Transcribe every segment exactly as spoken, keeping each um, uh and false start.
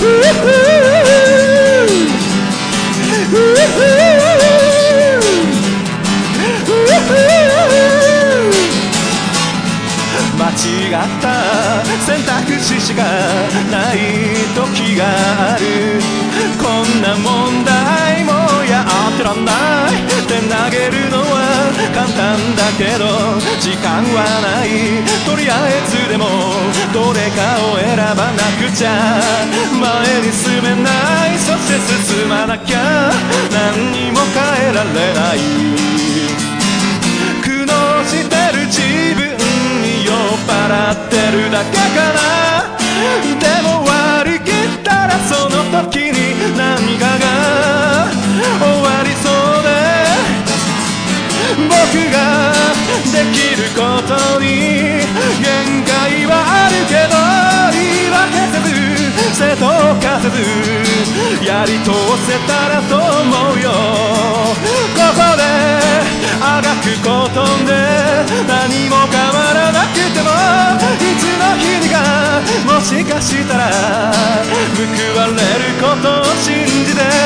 間違った選択肢しかない時がある。こんな問題もやってらんないって投げるのは簡単だけど時間はない。とりあえずでもどれかを選ばなくちゃ前に進めない。そして進まなきゃ何にも変えられない。苦悩してる自分に酔っ払ってるだけかな。でも割り切ったらその時に何かが終わりそうで、僕ができることに限界はあるけど言い訳せず正当化せずやり通せたらと思うよ。ここであがくことで何も変わらなくてもいつの日にかもしかしたら報われることを信じて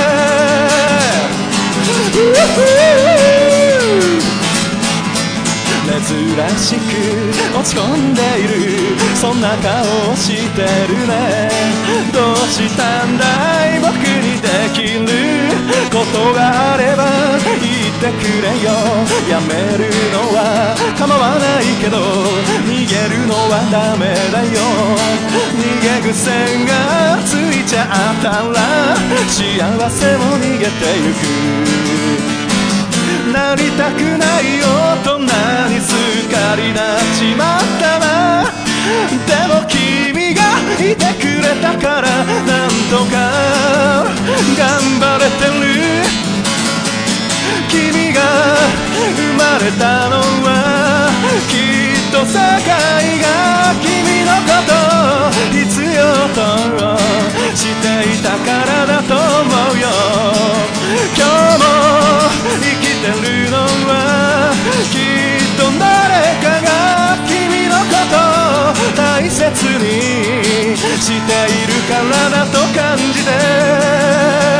珍しく落ち込んでいるそんな顔をしてるね。どうしたんだい僕にできることがあれば言ってくれよ。やめるのは構わないけど逃げるのはダメだよ。逃げ癖がついちゃったら幸せも逃げてゆく。なりたくない大人にすっかりなっちまったな。でも君がいてくれたからなんとか頑張れてる。君が生まれたのはきっと世界が君のことを必要としていたからだと思うよ。今日も生きてるのはきっと誰かが君のことを大切にしているからだと感じて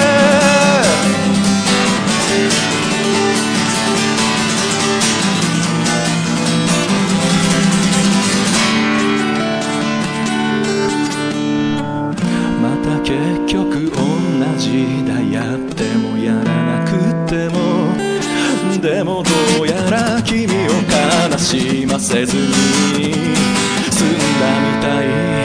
結局同じだ。やってもやらなくてもでもどうやら君を悲しませずに済んだみたい。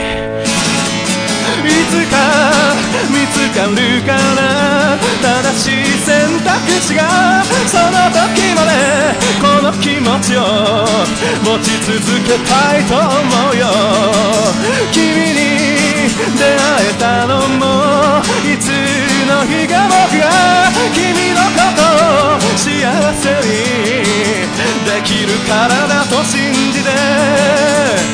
いつか見つかるかな正しい選択肢が。その時までこの気持ちを持ち続けたいと思うよ。君に出会えたのもいつの日か僕が君のことを幸せにできるからだと信じて